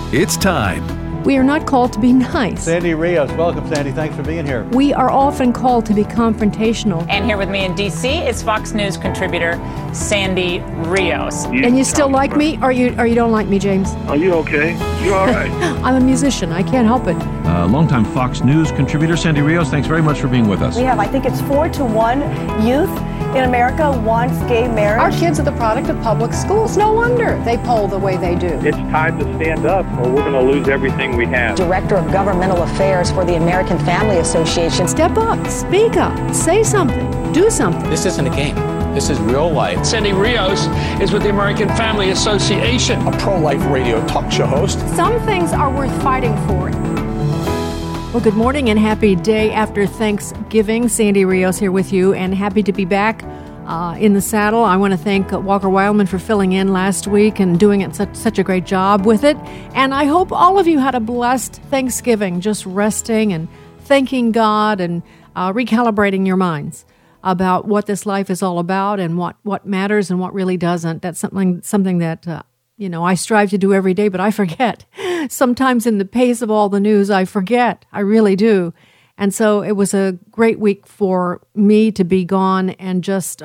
It's time. We are not called to be nice. Sandy Rios, welcome, Sandy. Thanks for being here. We are often called to be confrontational. And here with me in D.C. is Fox News contributor Sandy Rios. And you still like me, or you don't like me, James? Are you okay? You all right? I'm a musician. I can't help it. Longtime Fox News contributor Sandy Rios, thanks very much for being with us. We have, I think it's 4-1 youth in America wants gay marriage. Our kids are the product of public schools. No wonder they poll the way they do. It's time to stand up or we're going to lose everything we have. Director of Governmental Affairs for the American Family Association. Step up, speak up, say something, do something. This isn't a game. This is real life. Sandy Rios is with the American Family Association. A pro-life radio talk show host. Some things are worth fighting for. Well, good morning and happy day after Thanksgiving. Sandy Rios here with you, and happy to be back in the saddle. I want to thank Walker Wildman for filling in last week and doing it such a great job with it. And I hope all of you had a blessed Thanksgiving, just resting and thanking God and recalibrating your minds about what this life is all about and what matters and what really doesn't. That's something that I strive to do every day, but I forget. Sometimes in the pace of all the news, I forget. I really do. And so it was a great week for me to be gone and just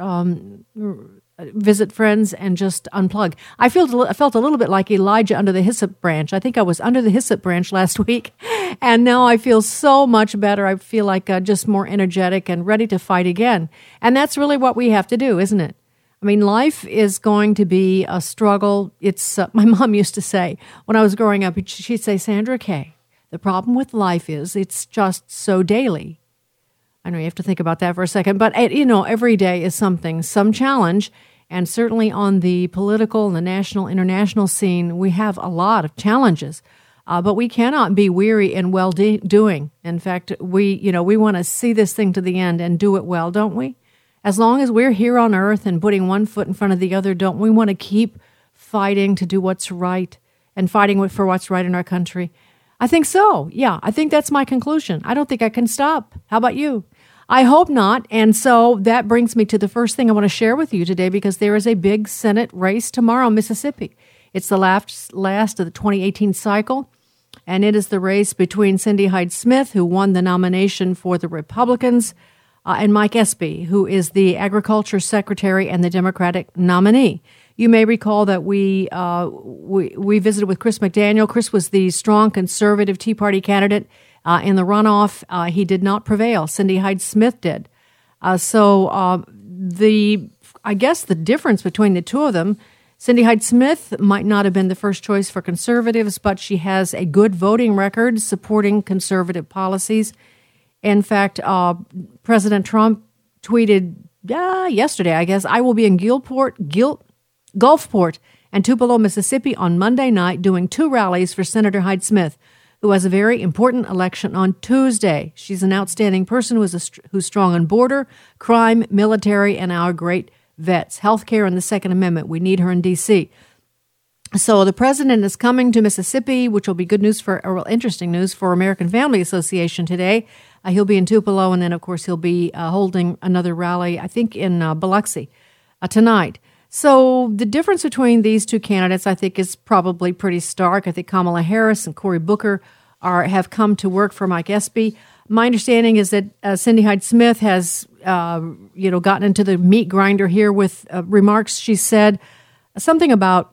visit friends and just unplug. I felt a little bit like Elijah under the hyssop branch. I think I was under the hyssop branch last week, and now I feel so much better. I feel like just more energetic and ready to fight again. And that's really what we have to do, isn't it? I mean, life is going to be a struggle. It's my mom used to say when I was growing up, she'd say, Sandra Kay, the problem with life is it's just so daily. I know you have to think about that for a second, but every day is some challenge, and certainly on the political and the national, international scene, we have a lot of challenges, but we cannot be weary in well-doing. In fact, we want to see this thing to the end and do it well, don't we? As long as we're here on earth and putting one foot in front of the other, don't we want to keep fighting to do what's right and fighting for what's right in our country? I think so. Yeah, I think that's my conclusion. I don't think I can stop. How about you? I hope not. And so that brings me to the first thing I want to share with you today, because there is a big Senate race tomorrow in Mississippi. It's the last of the 2018 cycle, and it is the race between Cindy Hyde-Smith, who won the nomination for the Republicans, and Mike Espy, who is the Agriculture Secretary and the Democratic nominee. You may recall that we visited with Chris McDaniel. Chris was the strong conservative Tea Party candidate in the runoff. He did not prevail. Cindy Hyde-Smith did. I guess the difference between the two of them, Cindy Hyde-Smith might not have been the first choice for conservatives, but she has a good voting record supporting conservative policies. In fact, President Trump tweeted yesterday, I guess, I will be in Gulfport and Tupelo, Mississippi on Monday night doing 2 rallies for Senator Hyde-Smith, who has a very important election on Tuesday. She's an outstanding person who's strong on border, crime, military, and our great vets, healthcare, and the Second Amendment. We need her in D.C. So the president is coming to Mississippi, which will be interesting news for American Family Association today. He'll be in Tupelo, and then, of course, he'll be holding another rally, I think, in Biloxi tonight. So the difference between these two candidates, I think, is probably pretty stark. I think Kamala Harris and Cory Booker have come to work for Mike Espy. My understanding is that Cindy Hyde-Smith has, gotten into the meat grinder here with remarks. She said something about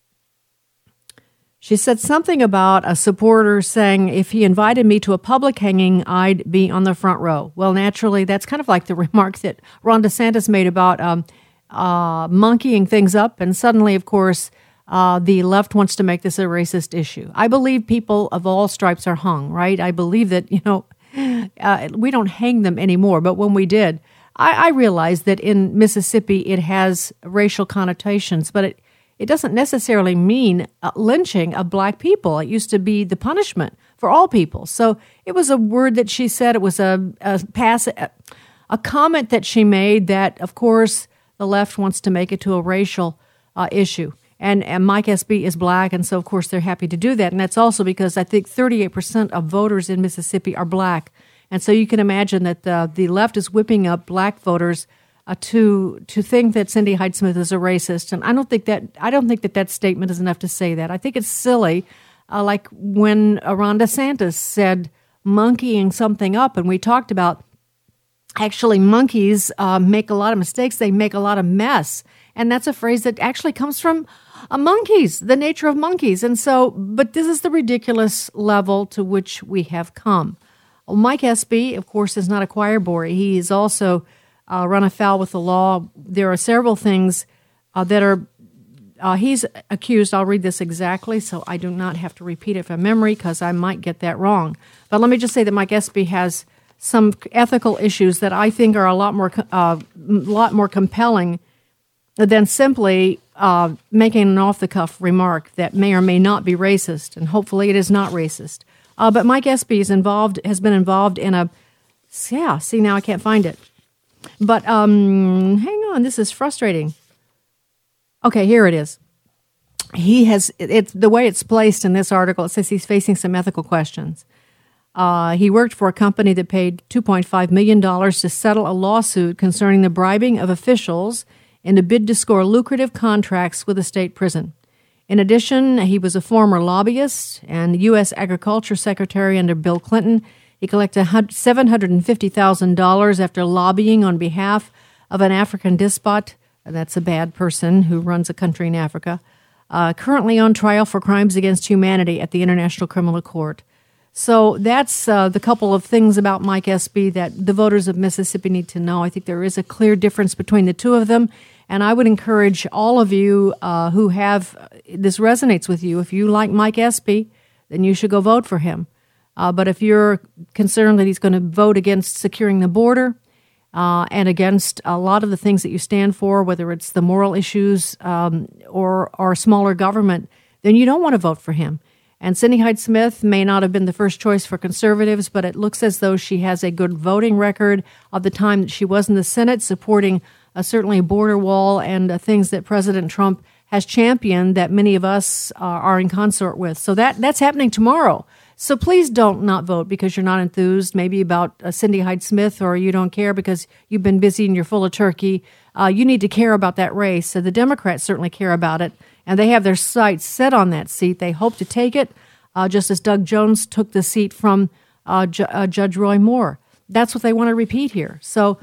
a supporter saying, if he invited me to a public hanging, I'd be on the front row. Well, naturally, that's kind of like the remark that Ron DeSantis made about monkeying things up. And suddenly, of course, the left wants to make this a racist issue. I believe people of all stripes are hung, right? I believe that, we don't hang them anymore. But when we did, I realized that in Mississippi, it has racial connotations, but it doesn't necessarily mean lynching of black people. It used to be the punishment for all people. So it was a word that she said. It was a comment that she made that, of course, the left wants to make it to a racial issue. And Mike Espy is black, and so, of course, they're happy to do that. And that's also because I think 38% of voters in Mississippi are black. And so you can imagine that the left is whipping up black voters to think that Cindy Hyde-Smith is a racist. And I don't think that statement is enough to say that. I think it's silly like when Ron DeSantis said monkeying something up, and we talked about actually monkeys make a lot of mistakes. They make a lot of mess. And that's a phrase that actually comes from monkeys, the nature of monkeys. And so, but this is the ridiculous level to which we have come. Well, Mike Espy, of course, is not a choir boy. He is also run afoul with the law. There are several things that are, he's accused, I'll read this exactly so I do not have to repeat it from memory because I might get that wrong. But let me just say that Mike Espy has some ethical issues that I think are a lot more compelling than simply making an off-the-cuff remark that may or may not be racist, and hopefully it is not racist. But Mike Espy has been involved in now I can't find it. But hang on, this is frustrating. Okay, here it is. The way it's placed in this article, it says he's facing some ethical questions. He worked for a company that paid $2.5 million to settle a lawsuit concerning the bribing of officials in a bid to score lucrative contracts with a state prison. In addition, he was a former lobbyist and U.S. Agriculture Secretary under Bill Clinton. He collected $750,000 after lobbying on behalf of an African despot. That's a bad person who runs a country in Africa. Currently on trial for crimes against humanity at the International Criminal Court. So that's the couple of things about Mike Espy that the voters of Mississippi need to know. I think there is a clear difference between the two of them. And I would encourage all of you who have this resonates with you. If you like Mike Espy, then you should go vote for him. But if you're concerned that he's going to vote against securing the border and against a lot of the things that you stand for, whether it's the moral issues or smaller government, then you don't want to vote for him. And Cindy Hyde-Smith may not have been the first choice for conservatives, but it looks as though she has a good voting record of the time that she was in the Senate, supporting certainly a border wall and things that President Trump has championed that many of us are in consort with. So that's happening tomorrow. So please don't not vote because you're not enthused, maybe about Cindy Hyde-Smith, or you don't care because you've been busy and you're full of turkey. You need to care about that race. So the Democrats certainly care about it. And they have their sights set on that seat. They hope to take it, just as Doug Jones took the seat from Judge Roy Moore. That's what they want to repeat here. So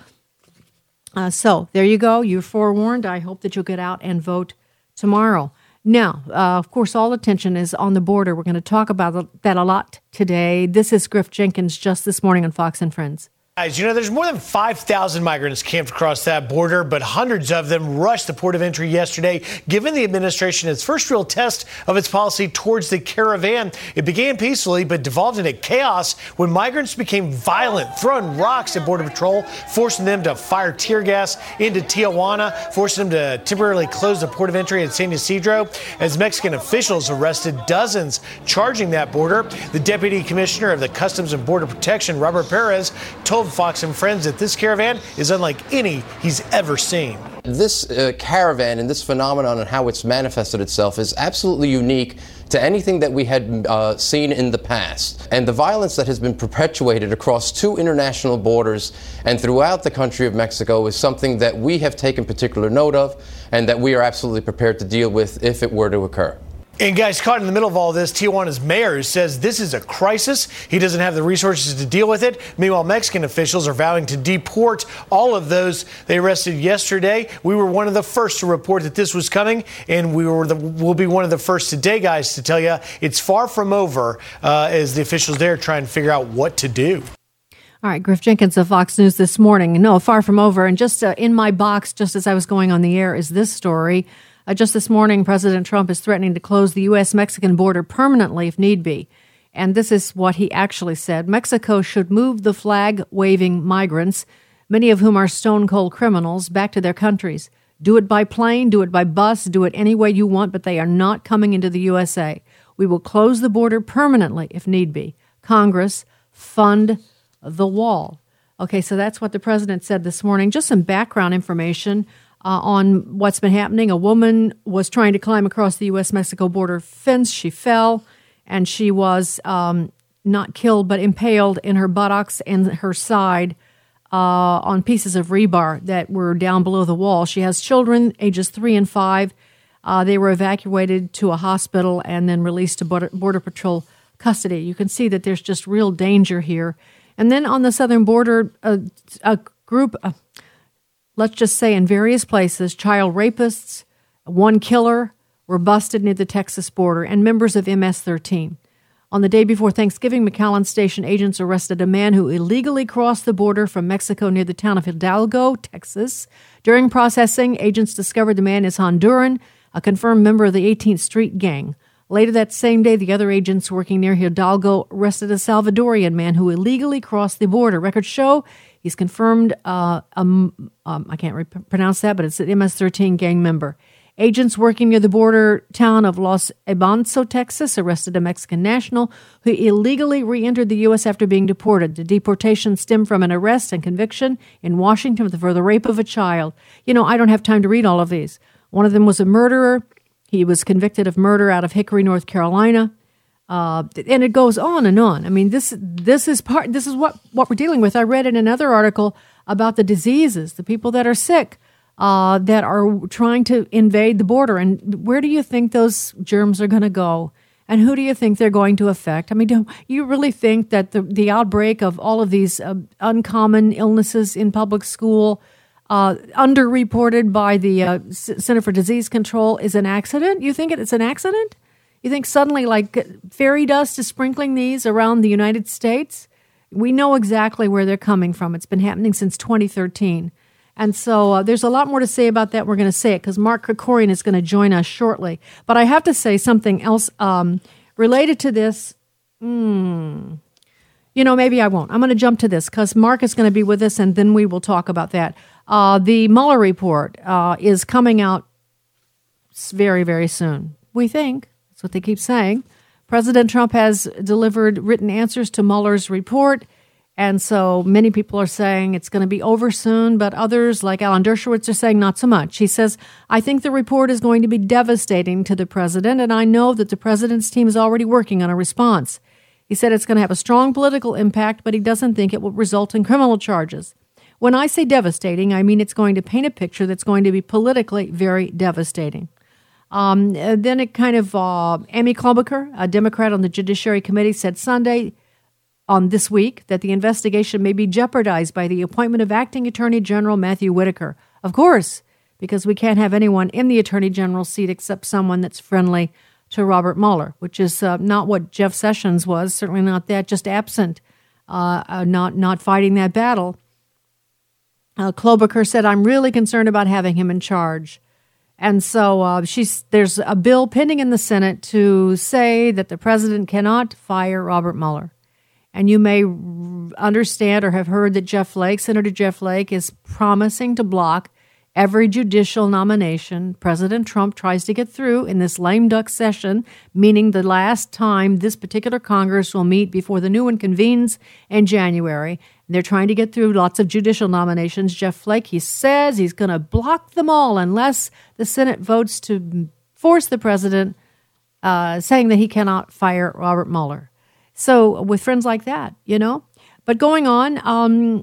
there you go. You're forewarned. I hope that you'll get out and vote tomorrow. Now, of course, all attention is on the border. We're going to talk about that a lot today. This is Griff Jenkins just this morning on Fox and Friends. Guys, there's more than 5,000 migrants camped across that border, but hundreds of them rushed the port of entry yesterday, giving the administration its first real test of its policy towards the caravan. It began peacefully, but devolved into chaos when migrants became violent, throwing rocks at Border Patrol, forcing them to fire tear gas into Tijuana, forcing them to temporarily close the port of entry at San Ysidro, as Mexican officials arrested dozens charging that border. The deputy commissioner of the Customs and Border Protection, Robert Perez, told Fox and Friends that this caravan is unlike any he's ever seen. This caravan and this phenomenon and how it's manifested itself is absolutely unique to anything that we had seen in the past. And the violence that has been perpetuated across two international borders and throughout the country of Mexico is something that we have taken particular note of and that we are absolutely prepared to deal with if it were to occur. And guys, caught in the middle of all this, Tijuana's mayor says this is a crisis. He doesn't have the resources to deal with it. Meanwhile, Mexican officials are vowing to deport all of those they arrested yesterday. We were one of the first to report that this was coming, and we'll be one of the first today, guys, to tell you it's far from over as the officials there try and figure out what to do. All right, Griff Jenkins of Fox News this morning. No, far from over. And just in my box, just as I was going on the air, is this story. Just this morning, President Trump is threatening to close the U.S.-Mexican border permanently if need be. And this is what he actually said. Mexico should move the flag-waving migrants, many of whom are stone-cold criminals, back to their countries. Do it by plane, do it by bus, do it any way you want, but they are not coming into the USA. We will close the border permanently if need be. Congress, fund the wall. Okay, so that's what the president said this morning. Just some background information on what's been happening. A woman was trying to climb across the U.S.-Mexico border fence. She fell, and she was not killed, but impaled in her buttocks and her side on pieces of rebar that were down below the wall. She has children, ages 3 and 5. They were evacuated to a hospital and then released to Border Patrol custody. You can see that there's just real danger here. And then on the southern border, a group, let's just say in various places, child rapists, one killer were busted near the Texas border, and members of MS-13. On the day before Thanksgiving, McAllen Station agents arrested a man who illegally crossed the border from Mexico near the town of Hidalgo, Texas. During processing, agents discovered the man is Honduran, a confirmed member of the 18th Street Gang. Later that same day, the other agents working near Hidalgo arrested a Salvadorian man who illegally crossed the border. Records show he's confirmed, I can't pronounce that, but it's an MS-13 gang member. Agents working near the border town of Los Abanzo, Texas, arrested a Mexican national who illegally re-entered the U.S. after being deported. The deportation stemmed from an arrest and conviction in Washington for the rape of a child. You know, I don't have time to read all of these. One of them was a murderer. He was convicted of murder out of Hickory, North Carolina. And it goes on and on. I mean, this is what we're dealing with. I read in another article about the diseases, the people that are sick, that are trying to invade the border. And where do you think those germs are going to go? And who do you think they're going to affect? I mean, do you really think that the outbreak of all of these uncommon illnesses in public school, underreported by the Center for Disease Control, is an accident? You think it's an accident? You think suddenly, like, fairy dust is sprinkling these around the United States? We know exactly where they're coming from. It's been happening since 2013. And so there's a lot more to say about that. We're going to say it because Mark Krikorian is going to join us shortly. But I have to say something else related to this. Maybe I won't. I'm going to jump to this because Mark is going to be with us, and then we will talk about that. The Mueller report is coming out very, very soon. We think. That's what they keep saying. President Trump has delivered written answers to Mueller's report. And so many people are saying it's going to be over soon, but others, like Alan Dershowitz, are saying not so much. He says, I think the report is going to be devastating to the president, and I know that the president's team is already working on a response. He said it's going to have a strong political impact, but he doesn't think it will result in criminal charges. When I say devastating, I mean it's going to paint a picture that's going to be politically very devastating. Then it kind of, Amy Klobuchar, a Democrat on the Judiciary Committee, said Sunday on this week that the investigation may be jeopardized by the appointment of Acting Attorney General Matthew Whitaker. Of course, because we can't have anyone in the Attorney General's seat except someone that's friendly to Robert Mueller, which is not what Jeff Sessions was, certainly not that, just absent, not fighting that battle. Klobuchar said, I'm really concerned about having him in charge. And so there's a bill pending in the Senate to say that the president cannot fire Robert Mueller. And you may understand or have heard that Senator Jeff Flake, is promising to block every judicial nomination President Trump tries to get through in this lame duck session, meaning the last time this particular Congress will meet before the new one convenes in January. They're trying to get through lots of judicial nominations. Jeff Flake, he says he's going to block them all unless the Senate votes to force the president, saying that he cannot fire Robert Mueller. So with friends like that, But going on,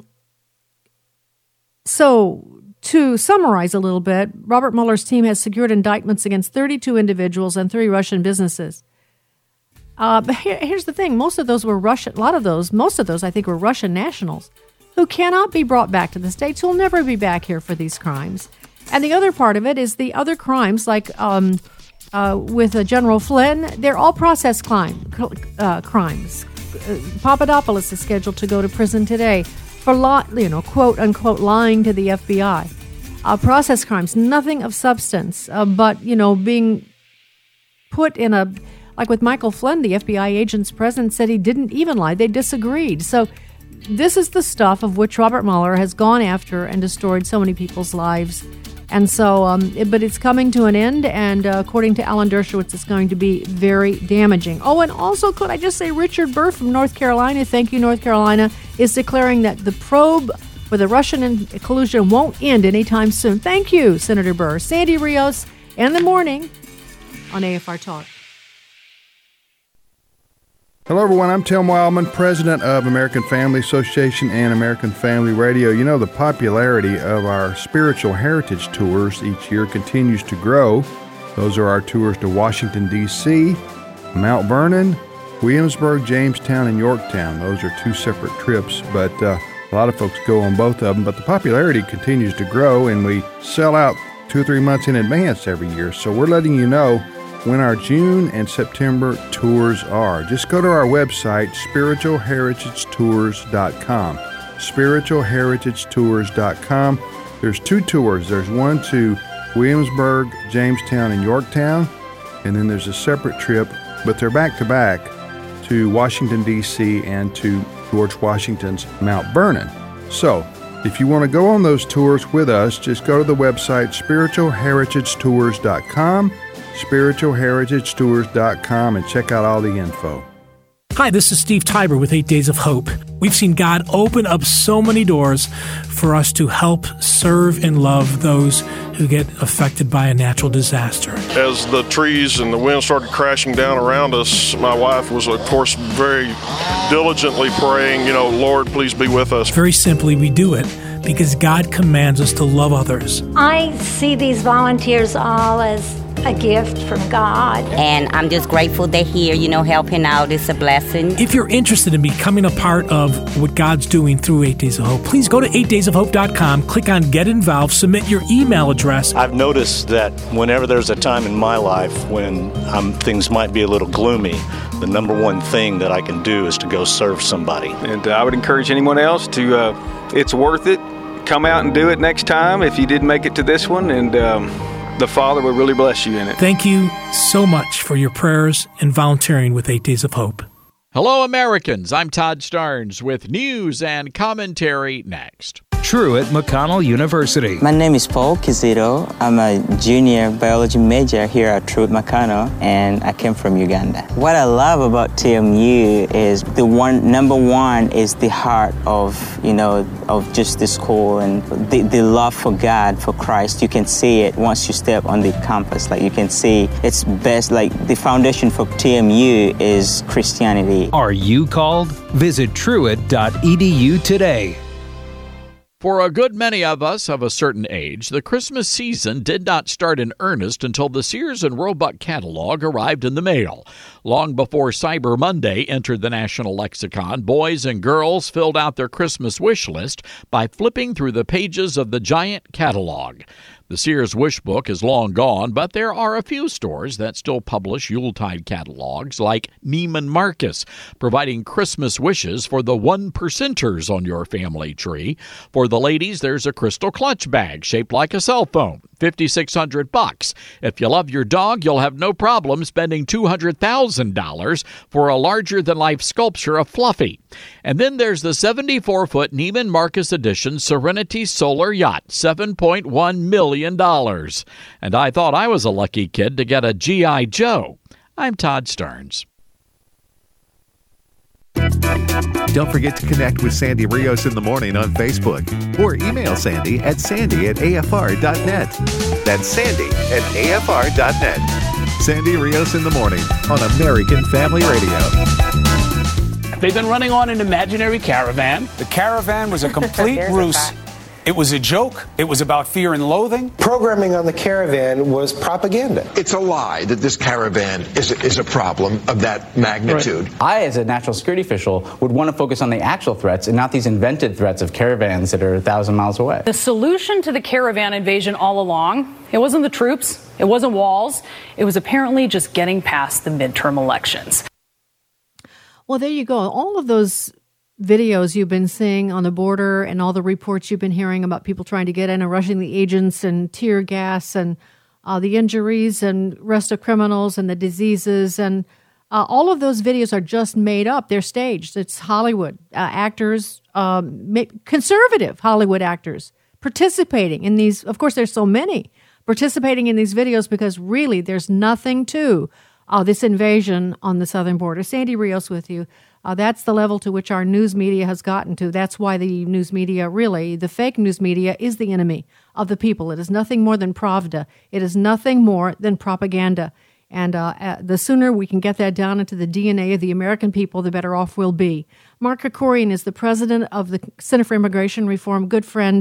so to summarize a little bit, Robert Mueller's team has secured indictments against 32 individuals and 3 Russian businesses. But here's the thing. Most of those were Russian. Most of those, I think, were Russian nationals who cannot be brought back to the States, who will never be back here for these crimes. And the other part of it is the other crimes, like with General Flynn, they're all process crimes. Papadopoulos is scheduled to go to prison today for, quote unquote, lying to the FBI. Process crimes, nothing of substance, but being put in a, like with Michael Flynn, the FBI agent's president said he didn't even lie. They disagreed. So this is the stuff of which Robert Mueller has gone after and destroyed so many people's lives. And so, but it's coming to an end, and according to Alan Dershowitz, it's going to be very damaging. Oh, and also, could I just say, Richard Burr from North Carolina, thank you, North Carolina, is declaring that the probe for the Russian collusion won't end anytime soon. Thank you, Senator Burr. Sandy Rios, in the morning on AFR Talk. Hello, everyone. I'm Tim Wildman, president of American Family Association and American Family Radio. The popularity of our spiritual heritage tours each year continues to grow. Those are our tours to Washington, D.C., Mount Vernon, Williamsburg, Jamestown, and Yorktown. Those are 2 separate trips, but a lot of folks go on both of them. But the popularity continues to grow, and we sell out 2 or 3 months in advance every year. So we're letting you know when our June and September tours are. Just go to our website, spiritualheritagetours.com. spiritualheritagetours.com. There's 2 tours. There's one to Williamsburg, Jamestown, and Yorktown, and then there's a separate trip, but they're back-to-back to Washington, D.C. and to George Washington's Mount Vernon. So, if you want to go on those tours with us, just go to the website spiritualheritagetours.com, spiritualheritagetours.com, and check out all the info. Hi, this is Steve Tiber with 8 Days of Hope. We've seen God open up so many doors for us to help serve and love those who get affected by a natural disaster. As the trees and the wind started crashing down around us, my wife was, of course, very diligently praying, Lord, please be with us. Very simply, we do it because God commands us to love others. I see these volunteers all as a gift from God. And I'm just grateful they're here, helping out is a blessing. If you're interested in becoming a part of what God's doing through 8 Days of Hope, please go to 8daysofhope.com, click on Get Involved, submit your email address. I've noticed that whenever there's a time in my life when things might be a little gloomy, the number one thing that I can do is to go serve somebody. And I would encourage anyone else to, it's worth it. Come out and do it next time if you didn't make it to this one, and the Father will really bless you in it. Thank you so much for your prayers and volunteering with 8 Days of Hope. Hello, Americans. I'm Todd Starnes with news and commentary next. Truett McConnell University. My name is Paul Kizito. I'm a junior biology major here at Truett McConnell, and I came from Uganda. What I love about TMU is number one is the heart of just the school and the love for God, for Christ. You can see it once you step on the campus. Like, you can see it's best, like the foundation for TMU is Christianity. Are you called? Visit truett.edu today. For a good many of us of a certain age, the Christmas season did not start in earnest until the Sears and Roebuck catalog arrived in the mail. Long before Cyber Monday entered the national lexicon, boys and girls filled out their Christmas wish list by flipping through the pages of the giant catalog. The Sears Wish Book is long gone, but there are a few stores that still publish Yuletide catalogs, like Neiman Marcus, providing Christmas wishes for the 1%ers on your family tree. For the ladies, there's a crystal clutch bag shaped like a cell phone, $5,600. If you love your dog, you'll have no problem spending $200,000 for a larger-than-life sculpture of Fluffy. And then there's the 74-foot Neiman Marcus Edition Serenity Solar Yacht, $7.1 million. And I thought I was a lucky kid to get a G.I. Joe. I'm Todd Starnes. Don't forget to connect with Sandy Rios in the morning on Facebook or email Sandy at sandy@afr.net. That's sandy@afr.net. Sandy Rios in the morning on American Family Radio. They've been running on an imaginary caravan. The caravan was a complete ruse. It was a joke. It was about fear and loathing. Programming on the caravan was propaganda. It's a lie that this caravan is a problem of that magnitude. Right. I, as a national security official, would want to focus on the actual threats and not these invented threats of caravans that are 1,000 miles away. The solution to the caravan invasion all along, it wasn't the troops, it wasn't walls, it was apparently just getting past the midterm elections. Well, there you go. All of those videos you've been seeing on the border and all the reports you've been hearing about people trying to get in and rushing the agents and tear gas and the injuries and arrest of criminals and the diseases and all of those videos are just made up. They're staged. It's Hollywood actors, conservative Hollywood actors participating in these. Of course, there's so many participating in these videos because really there's nothing to this invasion on the southern border. Sandy Rios with you. That's the level to which our news media has gotten to. That's why the news media, really, the fake news media, is the enemy of the people. It is nothing more than Pravda. It is nothing more than propaganda. And the sooner we can get that down into the DNA of the American people, the better off we'll be. Mark Krikorian is the president of the Center for Immigration Reform, good friend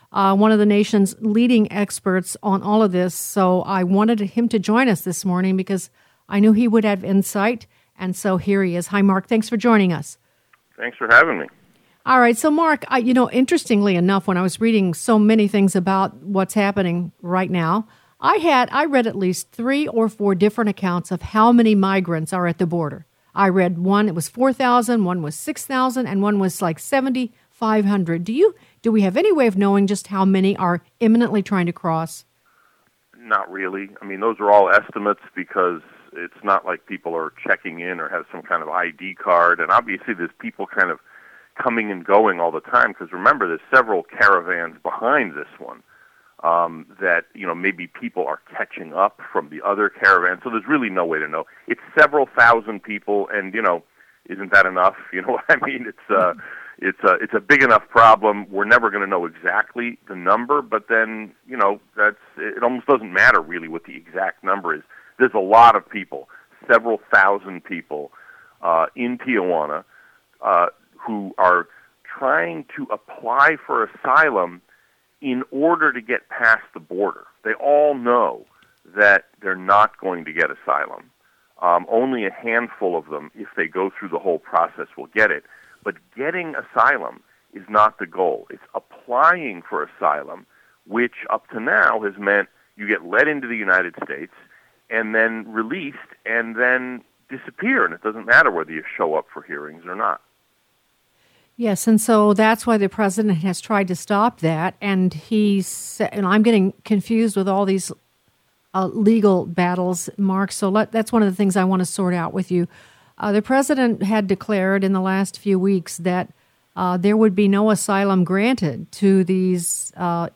one of the nation's leading experts on all of this. So I wanted him to join us this morning because I knew he would have insight. And so here he is. Hi, Mark. Thanks for joining us. Thanks for having me. All right. So, Mark, interestingly enough, when I was reading so many things about what's happening right now, I read at least 3 or 4 different accounts of how many migrants are at the border. I read one, it was 4,000, one was 6,000, and one was like 7,500. Do we have any way of knowing just how many are imminently trying to cross? Not really. I mean, those are all estimates because it's not like people are checking in or have some kind of ID card. And obviously there's people kind of coming and going all the time because remember, there's several caravans behind this one that, maybe people are catching up from the other caravans. So there's really no way to know. It's several thousand people, and, isn't that enough? You know what I mean? It's a big enough problem. We're never going to know exactly the number, but then, it almost doesn't matter really what the exact number is. There's a lot of people, several thousand people in Tijuana who are trying to apply for asylum in order to get past the border. They all know that they're not going to get asylum. Only a handful of them, if they go through the whole process, will get it. But getting asylum is not the goal. It's applying for asylum, which up to now has meant you get let into the United States and then released and then disappear, and it doesn't matter whether you show up for hearings or not. Yes, and so that's why the president has tried to stop that, and I'm getting confused with all these legal battles, Mark, so that's one of the things I want to sort out with you. The president had declared in the last few weeks that there would be no asylum granted to these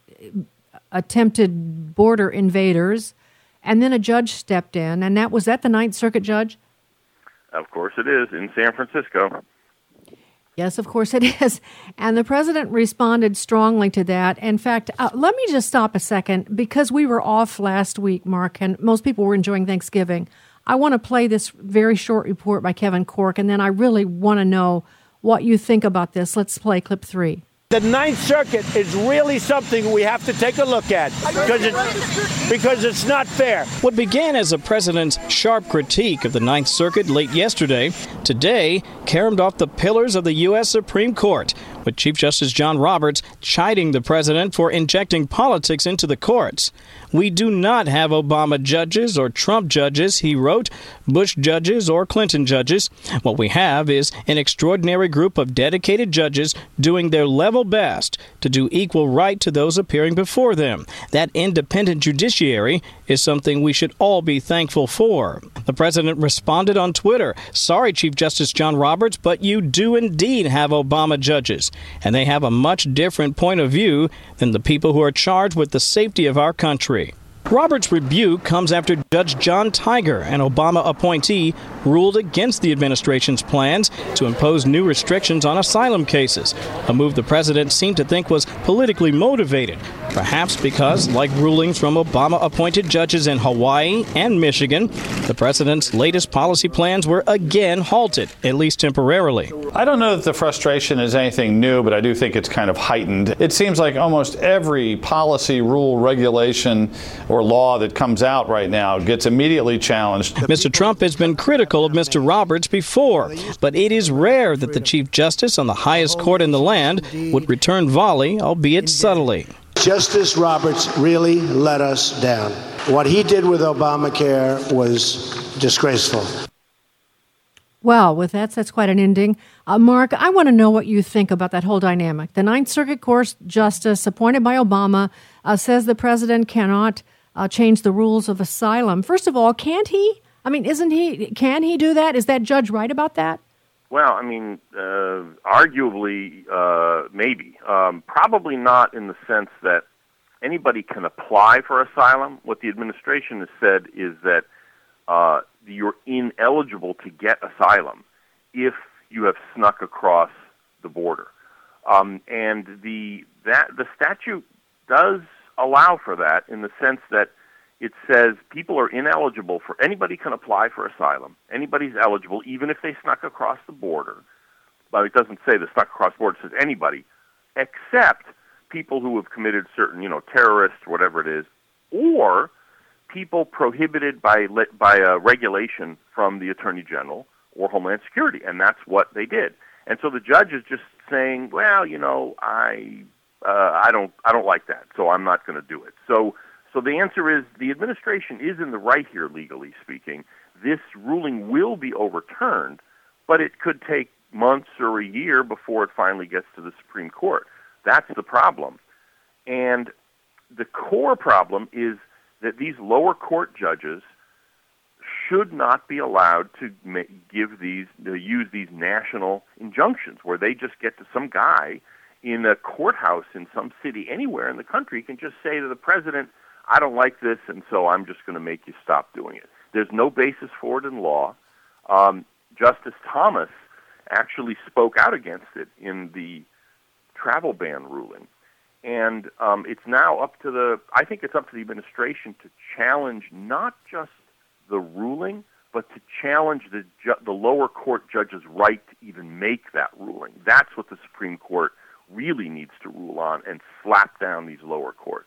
attempted border invaders, and then a judge stepped in, and was that the Ninth Circuit judge? Of course it is, in San Francisco. Yes, of course it is. And the president responded strongly to that. In fact, let me just stop a second because we were off last week, Mark, and most people were enjoying Thanksgiving. I want to play this very short report by Kevin Corke, and then I really want to know what you think about this. Let's play clip 3. The Ninth Circuit is really something we have to take a look at because it's not fair. What began as a president's sharp critique of the Ninth Circuit late yesterday, today caromed off the pillars of the U.S. Supreme Court, with Chief Justice John Roberts chiding the president for injecting politics into the courts. We do not have Obama judges or Trump judges, he wrote, Bush judges or Clinton judges. What we have is an extraordinary group of dedicated judges doing their level best to do equal right to those appearing before them. That independent judiciary is something we should all be thankful for. The president responded on Twitter, "Sorry, Chief Justice John Roberts, but you do indeed have Obama judges, and they have a much different point of view than the people who are charged with the safety of our country." Roberts' rebuke comes after Judge John Tiger, an Obama appointee, ruled against the administration's plans to impose new restrictions on asylum cases, a move the president seemed to think was politically motivated, perhaps because, like rulings from Obama-appointed judges in Hawaii and Michigan, the president's latest policy plans were again halted, at least temporarily. I don't know that the frustration is anything new, but I do think it's kind of heightened. It seems like almost every policy, rule, regulation, or law that comes out right now gets immediately challenged. Mr. Trump has been critical of Mr. Roberts before, but it is rare that the Chief Justice on the highest court in the land would return volley, albeit subtly. Justice Roberts really let us down. What he did with Obamacare was disgraceful. Well, with that's quite an ending. Mark, I want to know what you think about that whole dynamic. The Ninth Circuit Court Justice appointed by Obama says the president cannot change the rules of asylum. First of all, can't he? I mean, can he do that? Is that judge right about that? Well, I mean, arguably, maybe. Probably not in the sense that anybody can apply for asylum. What the administration has said is that you're ineligible to get asylum if you have snuck across the border. And the statute does allow for that in the sense that it says people are ineligible for, anybody can apply for asylum. Anybody's eligible, even if they snuck across the border. But it doesn't say the snuck across the border, it says anybody, except people who have committed certain, terrorists, whatever it is, or people prohibited by a regulation from the Attorney General or Homeland Security, and that's what they did. And so the judge is just saying, well, I don't like that, so I'm not going to do it. So the answer is the administration is in the right here, legally speaking. This ruling will be overturned, but it could take months or a year before it finally gets to the Supreme Court. That's the problem. And the core problem is that these lower court judges should not be allowed to use these national injunctions where they just get to some guy in a courthouse in some city anywhere in the country can just say to the president, I don't like this, and so I'm just going to make you stop doing it. There's no basis for it in law. Justice Thomas actually spoke out against it in the travel ban ruling. And it's now up to the administration to challenge not just the ruling, but to challenge the lower court judge's right to even make that ruling. That's what the Supreme Court really needs to rule on and slap down these lower courts.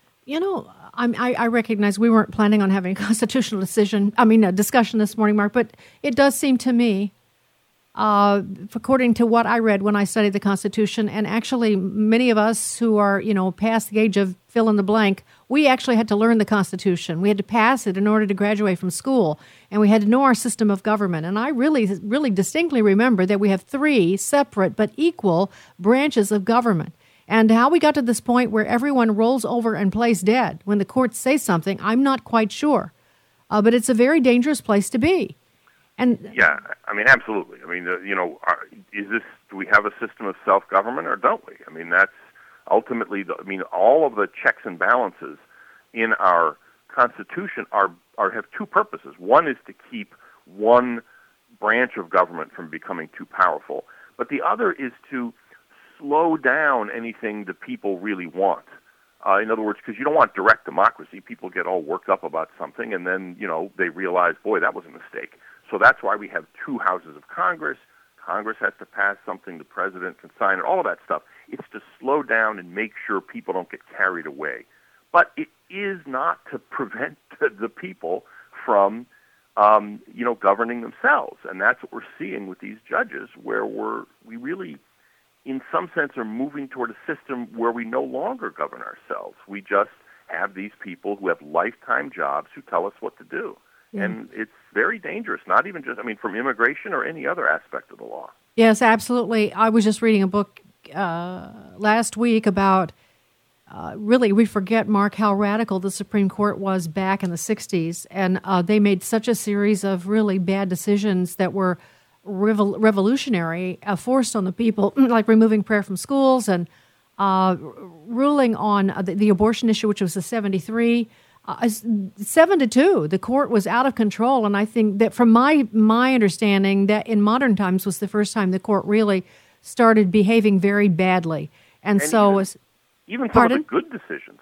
I recognize we weren't planning on having a constitutional discussion this morning, Mark, but it does seem to me, according to what I read when I studied the Constitution, and actually many of us who are, past the age of fill in the blank, we actually had to learn the Constitution. We had to pass it in order to graduate from school, and we had to know our system of government. And I really, really distinctly remember that we have 3 separate but equal branches of government. And how we got to this point where everyone rolls over and plays dead when the courts say something, I'm not quite sure. But it's a very dangerous place to be. And yeah, absolutely. Do we have a system of self-government or don't we? That's ultimately, all of the checks and balances in our Constitution have 2 purposes. One is to keep one branch of government from becoming too powerful, but the other is to slow down anything the people really want. In other words, because you don't want direct democracy. People get all worked up about something, and then, they realize, boy, that was a mistake. So that's why we have 2 houses of Congress. Congress has to pass something, the president can sign it, all of that stuff. It's to slow down and make sure people don't get carried away. But it is not to prevent the people from, governing themselves. And that's what we're seeing with these judges, where we really, in some sense, are moving toward a system where we no longer govern ourselves. We just have these people who have lifetime jobs who tell us what to do. Yeah. And it's very dangerous, not even just, from immigration or any other aspect of the law. Yes, absolutely. I was just reading a book last week about, really, we forget, Mark, how radical the Supreme Court was back in the 60s. And they made such a series of really bad decisions that were revolutionary, forced on the people, like removing prayer from schools and ruling on the abortion issue, which was the 73. 7-2, the court was out of control, and I think that from my understanding, that in modern times was the first time the court really started behaving very badly, and so even some of the good decisions.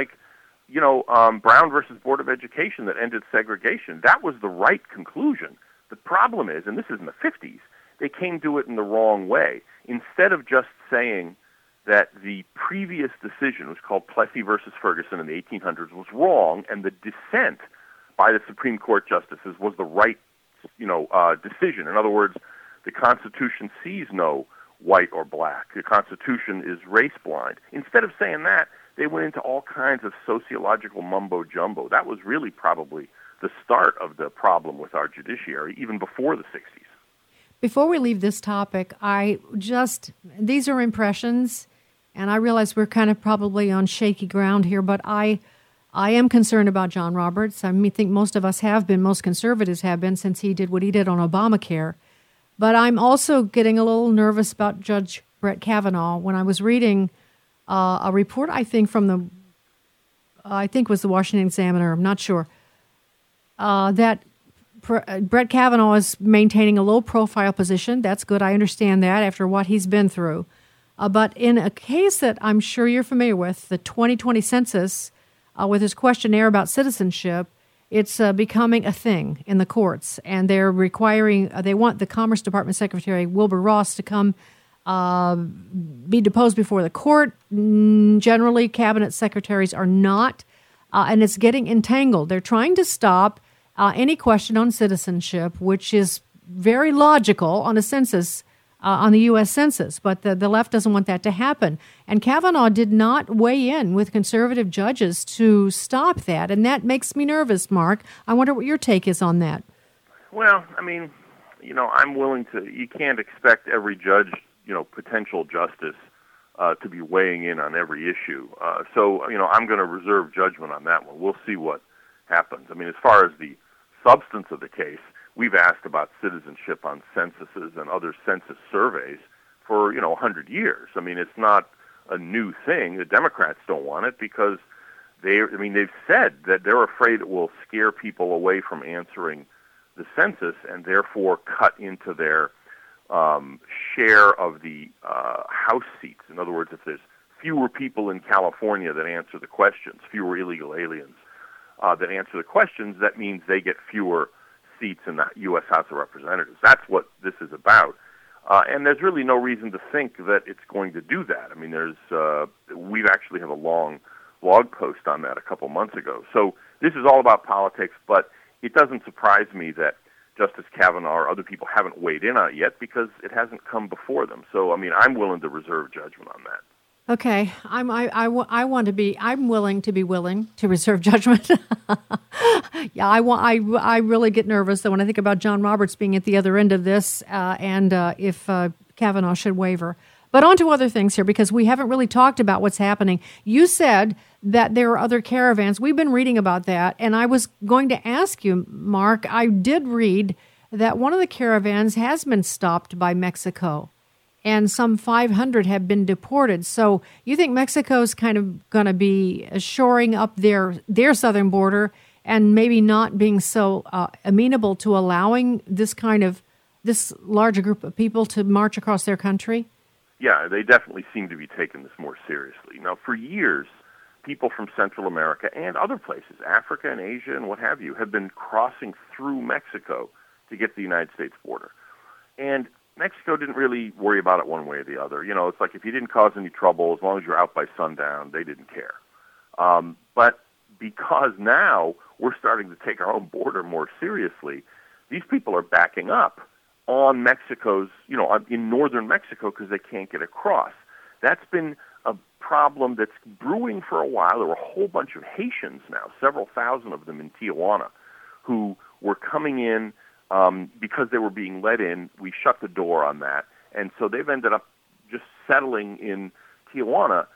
Brown versus Board of Education that ended segregation. That was the right conclusion. The problem is, and this is in the 50s, they came to it in the wrong way. Instead of just saying that the previous decision, was called Plessy versus Ferguson in the 1800s, was wrong, and the dissent by the Supreme Court justices was the right, decision. In other words, the Constitution sees no white or black. The Constitution is race blind. Instead of saying that, they went into all kinds of sociological mumbo-jumbo. That was really probably the start of the problem with our judiciary, even before the 60s. Before we leave this topic, these are impressions, and I realize we're kind of probably on shaky ground here, but I am concerned about John Roberts. I think most of us have been, most conservatives have been, since he did what he did on Obamacare. But I'm also getting a little nervous about Judge Brett Kavanaugh. When I was reading a report, I think it was the Washington Examiner, I'm not sure, that Brett Kavanaugh is maintaining a low-profile position. That's good. I understand that after what he's been through. But in a case that I'm sure you're familiar with, the 2020 census, with his questionnaire about citizenship, it's becoming a thing in the courts. And they're requiring, they want the Commerce Department Secretary Wilbur Ross to come be deposed before the court. Generally, cabinet secretaries are not, and it's getting entangled. They're trying to stop any question on citizenship, which is very logical on a census, on the U.S. Census, but the left doesn't want that to happen. And Kavanaugh did not weigh in with conservative judges to stop that, and that makes me nervous, Mark. I wonder what your take is on that. Well, I mean, I'm willing to, you can't expect every judge, potential justice, to be weighing in on every issue. So, I'm going to reserve judgment on that one. We'll see what happens. I mean, as far as the substance of the case, we've asked about citizenship on censuses and other census surveys for, 100 years. I mean, it's not a new thing. The Democrats don't want it because they've said that they're afraid it will scare people away from answering the census and therefore cut into their share of the House seats. In other words, if there's fewer people in California that answer the questions, fewer illegal aliens that answer the questions, that means they get fewer seats in the U.S. House of Representatives. That's what this is about. And there's really no reason to think that it's going to do that. I mean, we've actually have a long blog post on that a couple months ago. So this is all about politics, but it doesn't surprise me that Justice Kavanaugh or other people haven't weighed in on it yet because it hasn't come before them. So, I mean, I'm willing to reserve judgment on that. Okay, I'm willing to reserve judgment. Yeah, I really get nervous though when I think about John Roberts being at the other end of this, and if Kavanaugh should waver. But on to other things here, because we haven't really talked about what's happening. You said that there are other caravans. We've been reading about that, and I was going to ask you, Mark, I did read that one of the caravans has been stopped by Mexico, and some 500 have been deported. So you think Mexico's kind of going to be shoring up their southern border and maybe not being so amenable to allowing this larger group of people to march across their country? Yeah, they definitely seem to be taking this more seriously. Now, for years, people from Central America and other places, Africa and Asia and what have you, have been crossing through Mexico to get to the United States border. And Mexico didn't really worry about it one way or the other. It's like if you didn't cause any trouble, as long as you're out by sundown, they didn't care. But because now we're starting to take our own border more seriously, these people are backing up on Mexico's, in northern Mexico because they can't get across. That's been a problem that's brewing for a while. There were a whole bunch of Haitians now, several thousand of them in Tijuana, who were coming in because they were being let in. We shut the door on that. And so they've ended up just settling in Tijuana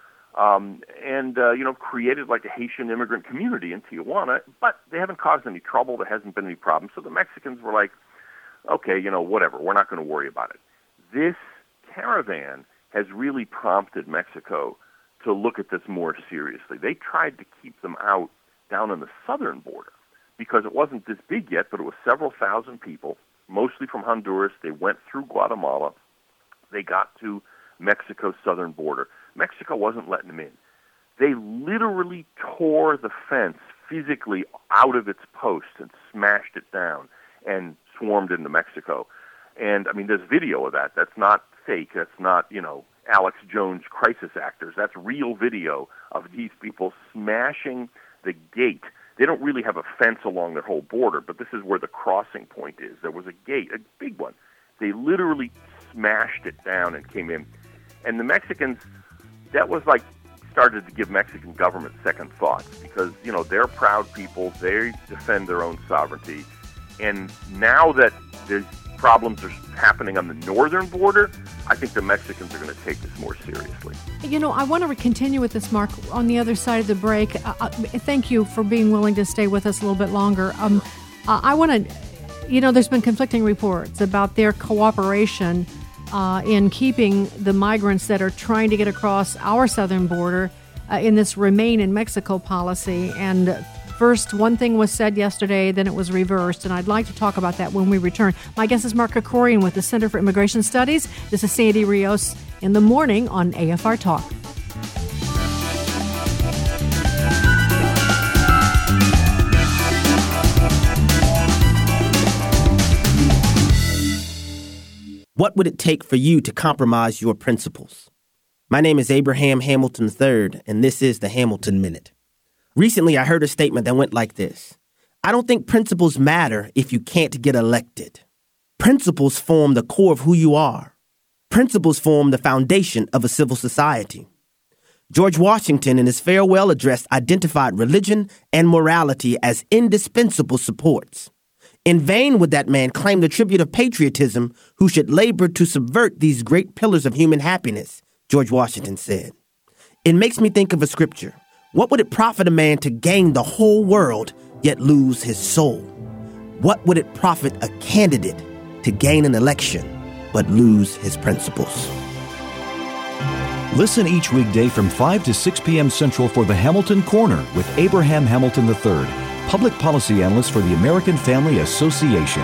and created like a Haitian immigrant community in Tijuana, but they haven't caused any trouble. There hasn't been any problems. So the Mexicans were like, okay, whatever, we're not going to worry about it. This caravan has really prompted Mexico to look at this more seriously. They tried to keep them out down on the southern border because it wasn't this big yet, but it was several thousand people, mostly from Honduras. They went through Guatemala. They got to Mexico's southern border. Mexico wasn't letting them in. They literally tore the fence physically out of its posts and smashed it down and swarmed into Mexico. And, I mean, there's video of that. That's not fake. That's not, Alex Jones crisis actors. That's real video of these people smashing the gate. They don't really have a fence along their whole border, but this is where the crossing point is. There was a gate, a big one. They literally smashed it down and came in. And the Mexicans, that was like, started to give Mexican government second thoughts because, they're proud people. They defend their own sovereignty. And now that there's problems are happening on the northern border, I think the Mexicans are going to take this more seriously. I want to continue with this, Mark, on the other side of the break. Thank you for being willing to stay with us a little bit longer. I want to, there's been conflicting reports about their cooperation in keeping the migrants that are trying to get across our southern border in this Remain in Mexico policy. And first, one thing was said yesterday, then it was reversed, and I'd like to talk about that when we return. My guest is Mark Krikorian with the Center for Immigration Studies. This is Sandy Rios in the morning on AFR Talk. What would it take for you to compromise your principles? My name is Abraham Hamilton III, and this is the Hamilton Minute. Recently, I heard a statement that went like this. I don't think principles matter if you can't get elected. Principles form the core of who you are. Principles form the foundation of a civil society. George Washington, in his farewell address, identified religion and morality as indispensable supports. In vain would that man claim the tribute of patriotism who should labor to subvert these great pillars of human happiness, George Washington said. It makes me think of a scripture. What would it profit a man to gain the whole world yet lose his soul? What would it profit a candidate to gain an election but lose his principles? Listen each weekday from 5 to 6 p.m. Central for the Hamilton Corner with Abraham Hamilton III, Public Policy Analyst for the American Family Association.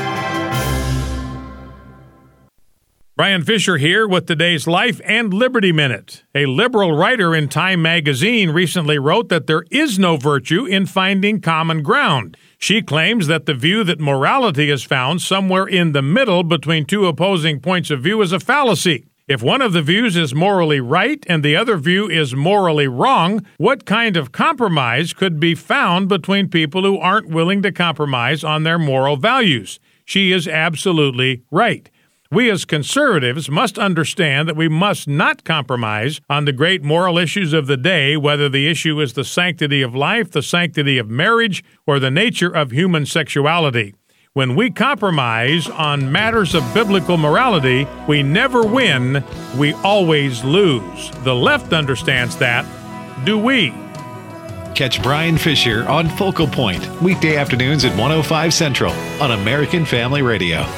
Brian Fisher here with today's Life and Liberty Minute. A liberal writer in Time magazine recently wrote that there is no virtue in finding common ground. She claims that the view that morality is found somewhere in the middle between two opposing points of view is a fallacy. If one of the views is morally right and the other view is morally wrong, what kind of compromise could be found between people who aren't willing to compromise on their moral values? She is absolutely right. We as conservatives must understand that we must not compromise on the great moral issues of the day, whether the issue is the sanctity of life, the sanctity of marriage, or the nature of human sexuality. When we compromise on matters of biblical morality, we never win, we always lose. The left understands that. Do we? Catch Brian Fisher on Focal Point, weekday afternoons at 105 Central on American Family Radio.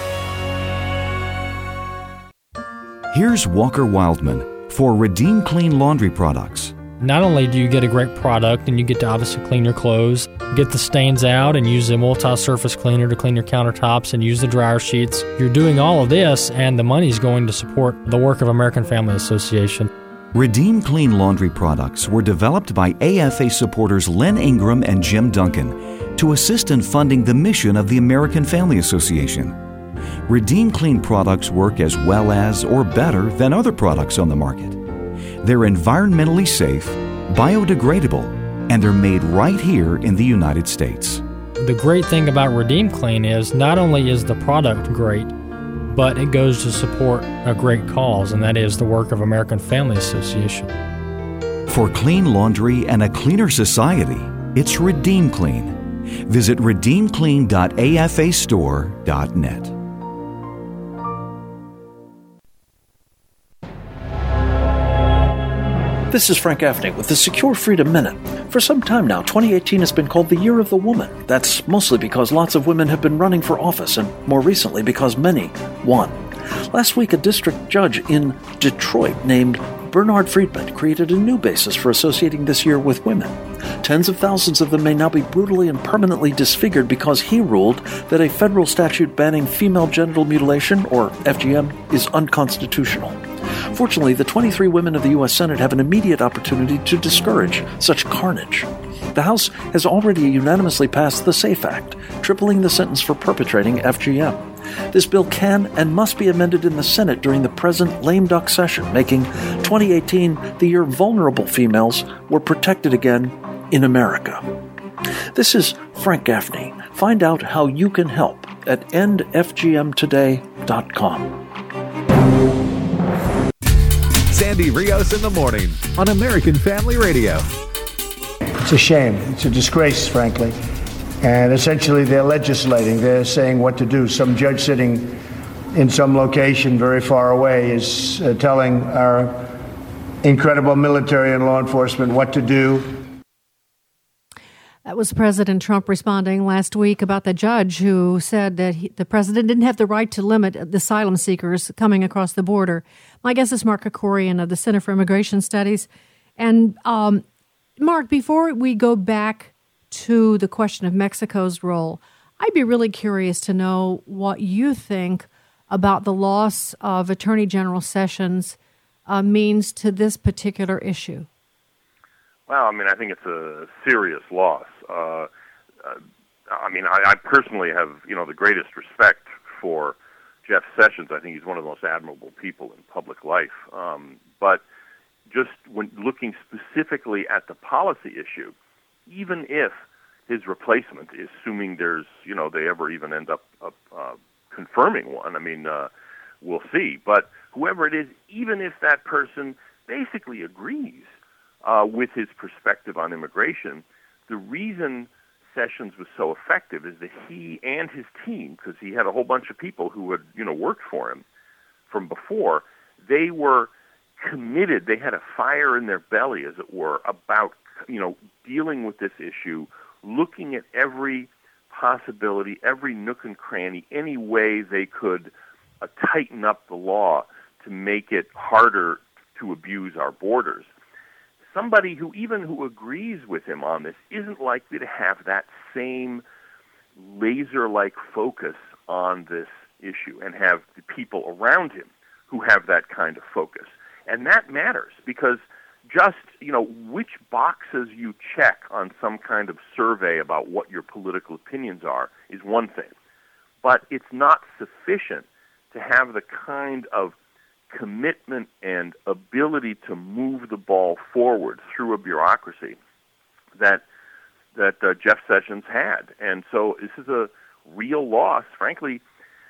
Here's Walker Wildman for Redeem Clean Laundry Products. Not only do you get a great product and you get to obviously clean your clothes, get the stains out and use a multi-surface cleaner to clean your countertops and use the dryer sheets. You're doing all of this and the money's going to support the work of American Family Association. Redeem Clean Laundry Products were developed by AFA supporters Len Ingram and Jim Duncan to assist in funding the mission of the American Family Association. Redeem Clean products work as well as or better than other products on the market. They're environmentally safe, biodegradable, and they're made right here in the United States. The great thing about Redeem Clean is not only is the product great, but it goes to support a great cause, and that is the work of American Family Association. For clean laundry and a cleaner society, it's Redeem Clean. Visit redeemclean.afastore.net. This is Frank Gaffney with the Secure Freedom Minute. For some time now, 2018 has been called the Year of the Woman. That's mostly because lots of women have been running for office, and more recently because many won. Last week, a district judge in Detroit named Bernard Friedman created a new basis for associating this year with women. Tens of thousands of them may now be brutally and permanently disfigured because he ruled that a federal statute banning female genital mutilation, or FGM, is unconstitutional. Fortunately, the 23 women of the U.S. Senate have an immediate opportunity to discourage such carnage. The House has already unanimously passed the SAFE Act, tripling the sentence for perpetrating FGM. This bill can and must be amended in the Senate during the present lame duck session, making 2018 the year vulnerable females were protected again in America. This is Frank Gaffney. Find out how you can help at endfgmtoday.com. Sandy Rios in the morning on American Family Radio. It's a shame. It's a disgrace, frankly. And essentially, they're legislating. They're saying what to do. Some judge sitting in some location very far away is telling our incredible military and law enforcement what to do. That was President Trump responding last week about the judge who said that the president didn't have the right to limit the asylum seekers coming across the border. My guest is Mark Krikorian of the Center for Immigration Studies. And Mark, before we go back to the question of Mexico's role, I'd be really curious to know what you think about the loss of Attorney General Sessions means to this particular issue. Well, I mean, I think it's a serious loss. I mean, I personally have, the greatest respect for Jeff Sessions, I think he's one of the most admirable people in public life. But just when looking specifically at the policy issue, even if his replacement, assuming there's, they ever even end up confirming one, we'll see. But whoever it is, even if that person basically agrees with his perspective on immigration, the reason Sessions was so effective is that he and his team, because he had a whole bunch of people who had, worked for him from before, they were committed. They had a fire in their belly, as it were, about, dealing with this issue, looking at every possibility, every nook and cranny, any way they could tighten up the law to make it harder to abuse our borders. Somebody who agrees with him on this isn't likely to have that same laser-like focus on this issue and have the people around him who have that kind of focus. And that matters because just, which boxes you check on some kind of survey about what your political opinions are is one thing. But it's not sufficient to have the kind of commitment and ability to move the ball forward through a bureaucracy that Jeff Sessions had. And so this is a real loss. Frankly,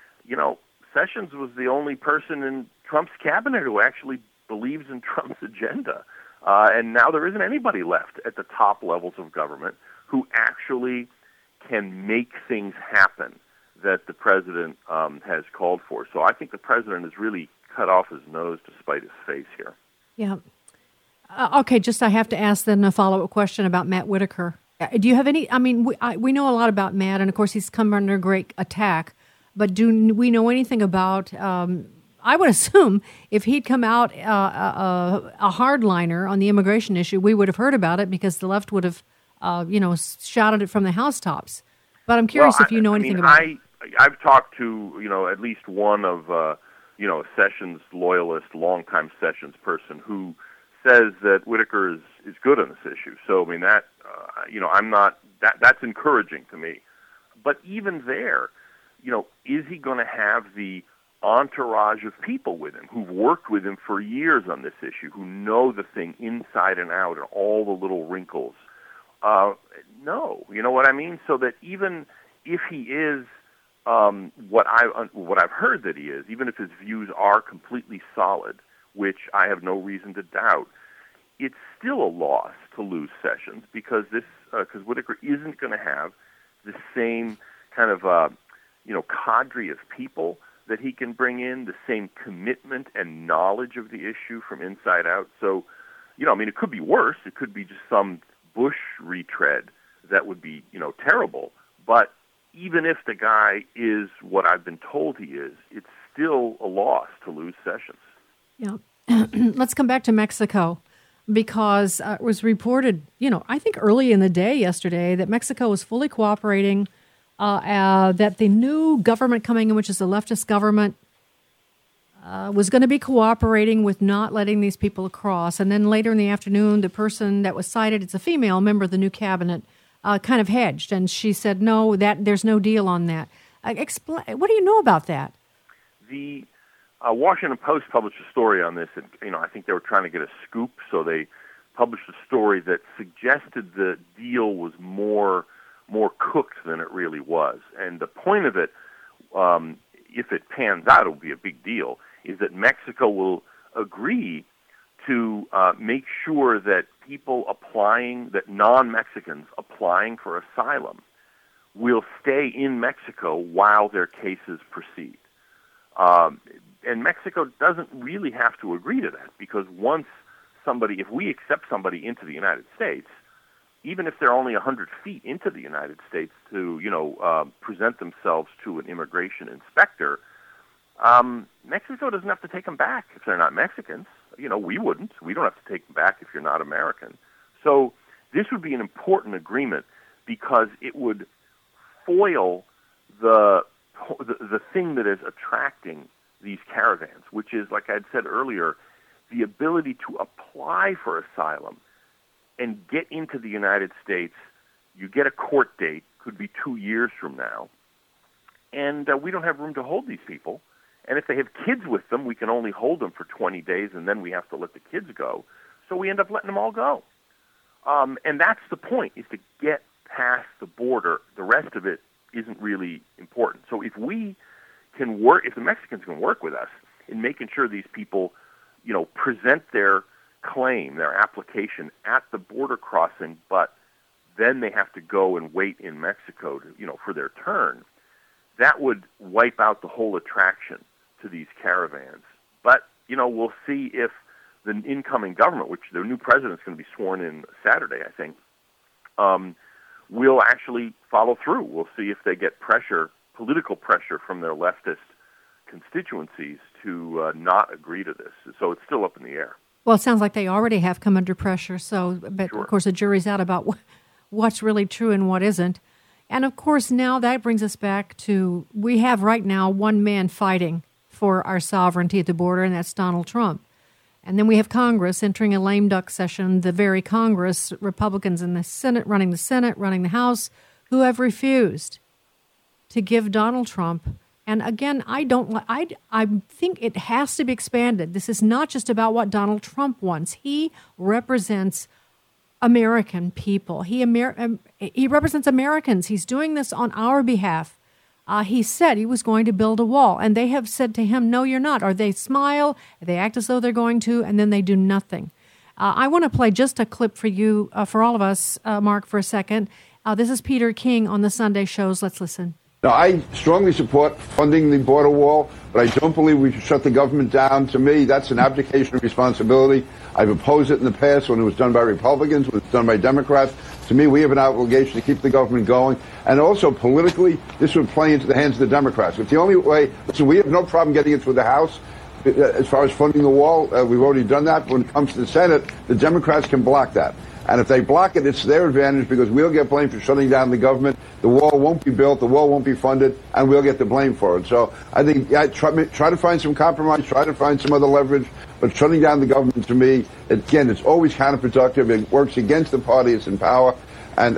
Sessions was the only person in Trump's cabinet who actually believes in Trump's agenda. And now there isn't anybody left at the top levels of government who actually can make things happen that the president has called for. So I think the president has really cut off his nose to spite his face here. Yeah. Okay, I have to ask then a follow-up question about Matt Whitaker. Do you have any, we know a lot about Matt, and of course he's come under great attack, but do we know anything about, I would assume if he'd come out a hardliner on the immigration issue, we would have heard about it because the left would have, shouted it from the housetops. But I'm curious if you know anything about it. I've talked to, at least one of, a Sessions loyalist, longtime Sessions person who says that Whitaker is good on this issue. So, that's encouraging to me. But even there, is he going to have the entourage of people with him who've worked with him for years on this issue, who know the thing inside and out and all the little wrinkles? No, you know what I mean? So that even if he is what I've heard that he is, even if his views are completely solid, which I have no reason to doubt, it's still a loss to lose Sessions because Whitaker isn't going to have the same kind of cadre of people that he can bring in, the same commitment and knowledge of the issue from inside out. So, it could be worse. It could be just some Bush retread that would be, terrible. But even if the guy is what I've been told he is, it's still a loss to lose Sessions. Yeah. Let's come back to Mexico because it was reported, I think early in the day yesterday that Mexico was fully cooperating, that the new government coming in, which is the leftist government, was going to be cooperating with not letting these people across. And then later in the afternoon, the person that was cited, it's a female member of the new cabinet, kind of hedged. And she said, no, there's no deal on that. What do you know about that? The Washington Post published a story on this. And, I think they were trying to get a scoop, so they published a story that suggested the deal was more cooked than it really was. And the point of it, if it pans out, it'll be a big deal, is that Mexico will agree to make sure that that non-Mexicans applying for asylum will stay in Mexico while their cases proceed. And Mexico doesn't really have to agree to that because if we accept somebody into the United States, even if they're only 100 feet into the United States to, present themselves to an immigration inspector, Mexico doesn't have to take them back if they're not Mexicans. We wouldn't. We don't have to take them back if you're not American. So this would be an important agreement because it would foil the thing that is attracting these caravans, which is, like I'd said earlier, the ability to apply for asylum and get into the United States. You get a court date, could be 2 years from now, and we don't have room to hold these people. And if they have kids with them, we can only hold them for 20 days, and then we have to let the kids go. So we end up letting them all go. And that's the point, is to get past the border. The rest of it isn't really important. So if we can work, if the Mexicans can work with us in making sure these people, present their claim, their application at the border crossing, but then they have to go and wait in Mexico to, for their turn, that would wipe out the whole attraction to these caravans. But, we'll see if the incoming government, which the new president's going to be sworn in Saturday, I think, will actually follow through. We'll see if they get pressure, political pressure from their leftist constituencies to not agree to this. So it's still up in the air. Well, it sounds like they already have come under pressure. So, but Sure. Of course, the jury's out about what's really true and what isn't. And of course, now that brings us back to, we have right now one man fighting for our sovereignty at the border, and that's Donald Trump. And then we have Congress entering a lame duck session, the very Congress, Republicans in the Senate, running the House, who have refused to give Donald Trump. And again, I think it has to be expanded. This is not just about what Donald Trump wants. He represents American people. He represents Americans. He's doing this on our behalf. He said he was going to build a wall, and they have said to him, no, you're not. Or they smile, they act as though they're going to, and then they do nothing. I want to play just a clip for you, for all of us, Mark, for a second. This is Peter King on the Sunday shows. Let's listen. Now, I strongly support funding the border wall, but I don't believe we should shut the government down. To me, that's an abdication of responsibility. I've opposed it in the past when it was done by Republicans, when it was done by Democrats. To me, we have an obligation to keep the government going. And also, politically, this would play into the hands of the Democrats. It's the only way. So we have no problem getting it through the House. As far as funding the wall, we've already done that. But when it comes to the Senate, the Democrats can block that. And if they block it, it's their advantage because we'll get blamed for shutting down the government. The wall won't be built, the wall won't be funded, and we'll get the blame for it. So I think try to find some compromise, try to find some other leverage. But shutting down the government, to me, again, it's always counterproductive. It works against the party that's in power and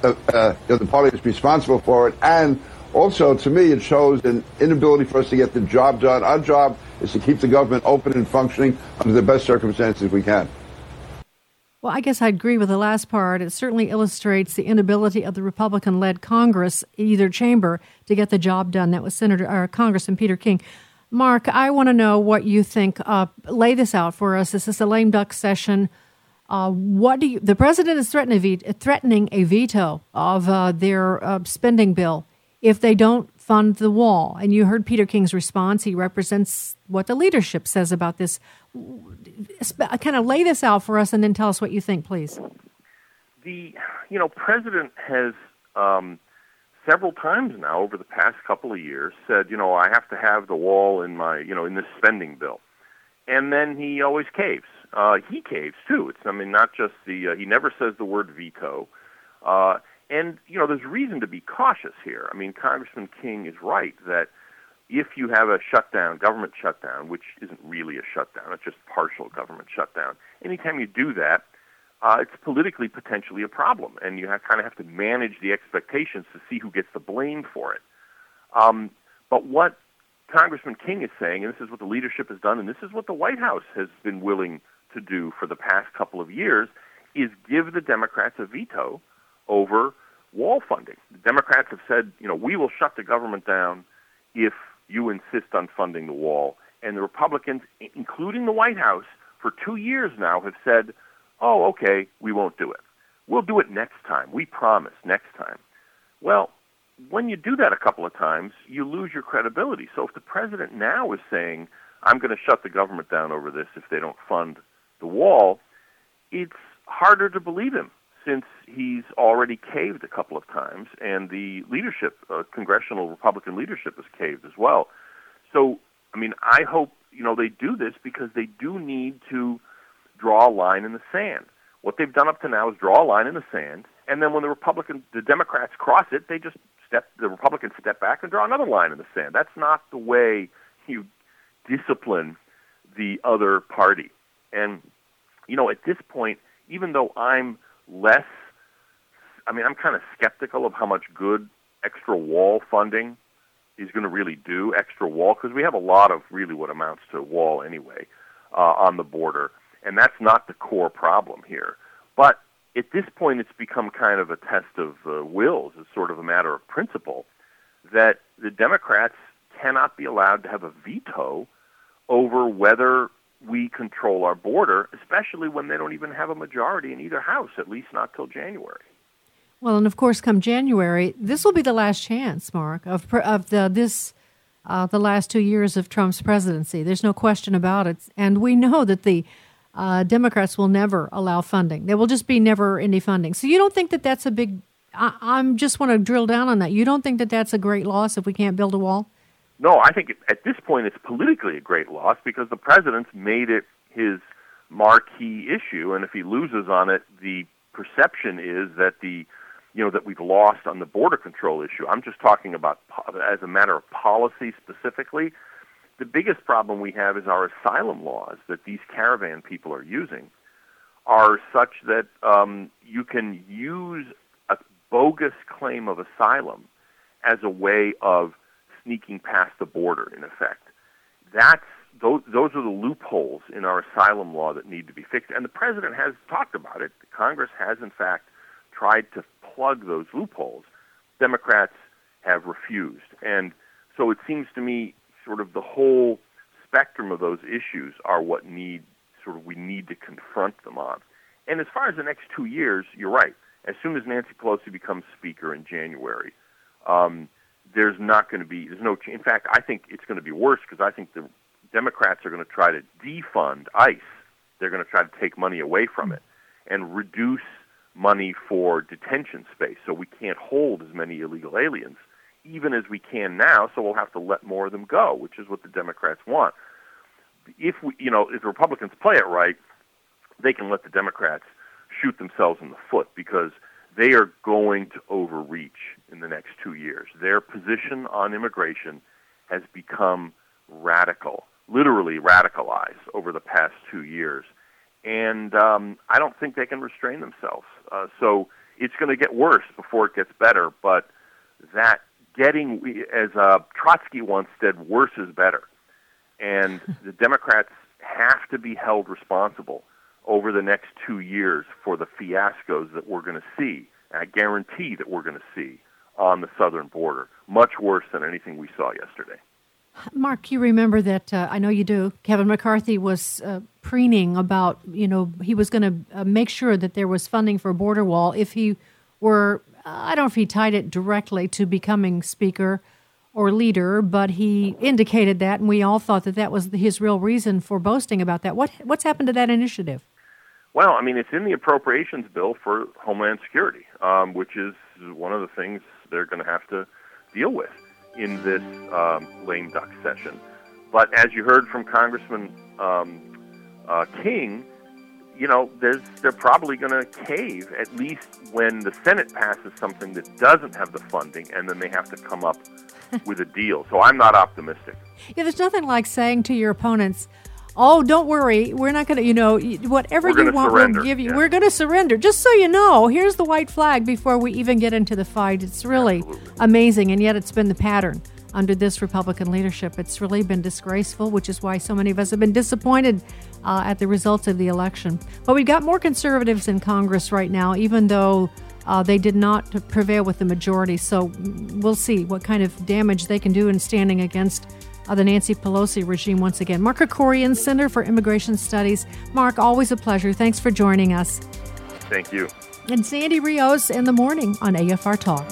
the party that's responsible for it. And also, to me, it shows an inability for us to get the job done. Our job is to keep the government open and functioning under the best circumstances we can. Well, I guess I agree with the last part. It certainly illustrates the inability of the Republican-led Congress, either chamber, to get the job done. That was Congressman Peter King. Mark, I want to know what you think. Lay this out for us. This is a lame duck session. The president is threatening a veto of their spending bill if they don't fund the wall. And you heard Peter King's response. He represents what the leadership says about this. Kind of lay this out for us and then tell us what you think, please. The president has several times now over the past couple of years said, I have to have the wall in my, in this spending bill. And then he always caves. He caves too. It's, not just he never says the word veto. And, there's reason to be cautious here. Congressman King is right that if you have a government shutdown, which isn't really a shutdown, it's just partial government shutdown, anytime you do that, it's politically potentially a problem, and you kind of have to manage the expectations to see who gets the blame for it. But what Congressman King is saying, and this is what the leadership has done, and this is what the White House has been willing to do for the past couple of years, is give the Democrats a veto over wall funding. The Democrats have said, we will shut the government down if you insist on funding the wall. And the Republicans, including the White House, for 2 years now have said, oh, okay, we won't do it. We'll do it next time. We promise next time. Well, when you do that a couple of times, you lose your credibility. So if the president now is saying, I'm going to shut the government down over this if they don't fund the wall, it's harder to believe him since he's already caved a couple of times, and the leadership, congressional Republican leadership, has caved as well. So, I hope, they do this because they do need to draw a line in the sand. What they've done up to now is draw a line in the sand, and then when the Democrats cross it, the Republicans step back and draw another line in the sand. That's not the way you discipline the other party. And, at this point, even though I'm kind of skeptical of how much good extra wall funding is going to really do, extra wall, because we have a lot of really what amounts to a wall anyway on the border, and that's not the core problem here. But at this point, it's become kind of a test of wills. It's sort of a matter of principle that the Democrats cannot be allowed to have a veto over whether we control our border, especially when they don't even have a majority in either house, at least not till January. Well, and of course, come January, this will be the last chance, Mark, of the last 2 years of Trump's presidency. There's no question about it. And we know that the Democrats will never allow funding. There will just be never any funding. So you don't think that that's a big... I just want to drill down on that. You don't think that that's a great loss if we can't build a wall? No, I think at this point it's politically a great loss because the president's made it his marquee issue, and if he loses on it, the perception is that that we've lost on the border control issue. I'm just talking about as a matter of policy specifically. The biggest problem we have is our asylum laws that these caravan people are using are such that you can use a bogus claim of asylum as a way of sneaking past the border, in effect. Those are the loopholes in our asylum law that need to be fixed. And the president has talked about it. Congress has, in fact, tried to plug those loopholes. Democrats have refused. And so it seems to me sort of the whole spectrum of those issues are what we need to confront them on. And as far as the next 2 years, you're right. As soon as Nancy Pelosi becomes Speaker in January, there's no change. In fact, I think it's going to be worse because I think the Democrats are going to try to defund ICE. They're going to try to take money away from it and reduce money for detention space so we can't hold as many illegal aliens, even as we can now, so we'll have to let more of them go, which is what the Democrats want. If the Republicans play it right, they can let the Democrats shoot themselves in the foot because they are going to overreach in the next 2 years. Their position on immigration has become radical, literally radicalized over the past 2 years. And I don't think they can restrain themselves. So it's going to get worse before it gets better. But that as Trotsky once said, worse is better. And the Democrats have to be held responsible over the next 2 years for the fiascos that we're going to see. And I guarantee that we're going to see on the southern border, much worse than anything we saw yesterday. Mark, you remember that, I know you do, Kevin McCarthy was preening about, he was going to make sure that there was funding for a border wall if he were, I don't know if he tied it directly to becoming Speaker or leader, but he indicated that, and we all thought that was his real reason for boasting about that. What's happened to that initiative? Well, I mean, it's in the appropriations bill for Homeland Security, which is one of the things they're going to have to deal with in this lame duck session. But as you heard from Congressman King, they're probably going to cave, at least when the Senate passes something that doesn't have the funding, and then they have to come up with a deal. So I'm not optimistic. Yeah, there's nothing like saying to your opponents, oh, don't worry, we're not going to, whatever you want, we'll give you. Yeah. We're going to surrender. Just so you know, here's the white flag before we even get into the fight. It's really amazing, and yet it's been the pattern under this Republican leadership. It's really been disgraceful, which is why so many of us have been disappointed at the results of the election. But we've got more conservatives in Congress right now, even though they did not prevail with the majority. So we'll see what kind of damage they can do in standing against the Nancy Pelosi regime once again. Mark Krikorian, Center for Immigration Studies. Mark, always a pleasure. Thanks for joining us. Thank you. And Sandy Rios in the morning on AFR Talk.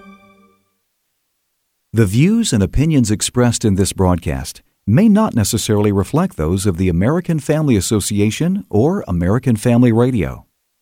The views and opinions expressed in this broadcast may not necessarily reflect those of the American Family Association or American Family Radio.